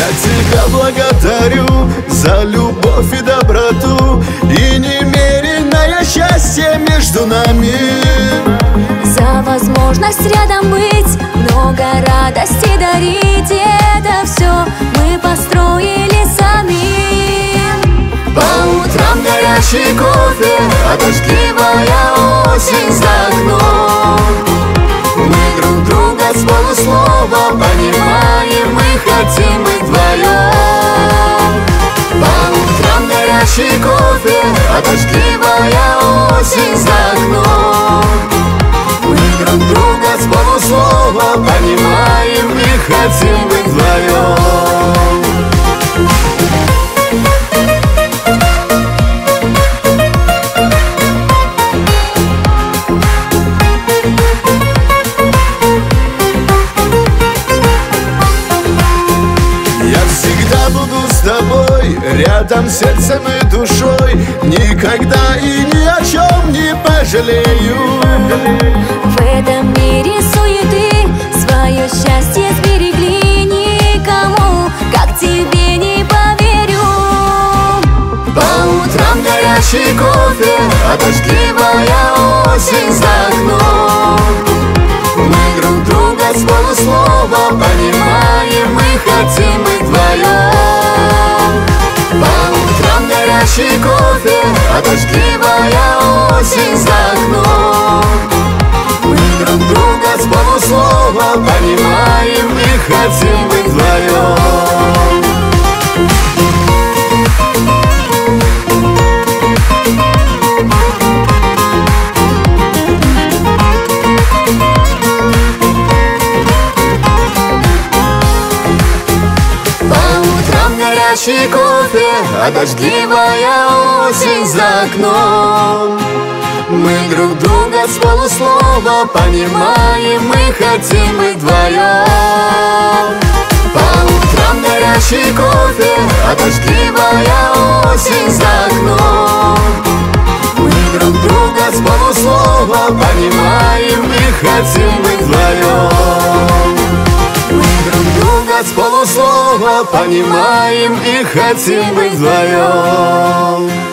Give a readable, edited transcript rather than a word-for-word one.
тебя благодарю за любовь и доброту и немеренное счастье между нами, за возможность рядом быть, много радости дарить. И это все мы построили сами. По утрам горячий кофе, а дождливая осень за окном. Мы друг друга с полуслова понимаем, мы хотим быть вдвоем. По утрам горячий кофе, а дождливая осень за окном. Мы друг друга с полуслова понимаем, мы хотим быть вдвоем. С тобой, рядом сердцем и душой, никогда и ни о чем не пожалею. В этом мире суеты свое счастье сберегли, никому, как тебе, не поверю. По утрам горячий кофе, а дождливая осень за окном. Мы друг друга с полуслова понимаем, мы хотим быть вдвоем. По утрам горячий кофе, а дождливая осень за окном. Мы друг друга с полуслова понимаем, мы хотим быть вдвоем. Горячий кофе, а дождливая осень за окном. Мы друг друга с полуслова понимаем, мы хотим быть вдвоем. По утрам горячий кофе, а дождливая осень за окном. Мы друг друга с полуслова понимаем, мы хотим быть вдвоем. Мы друг друга с полуслова понимаем и хотим быть вдвоем.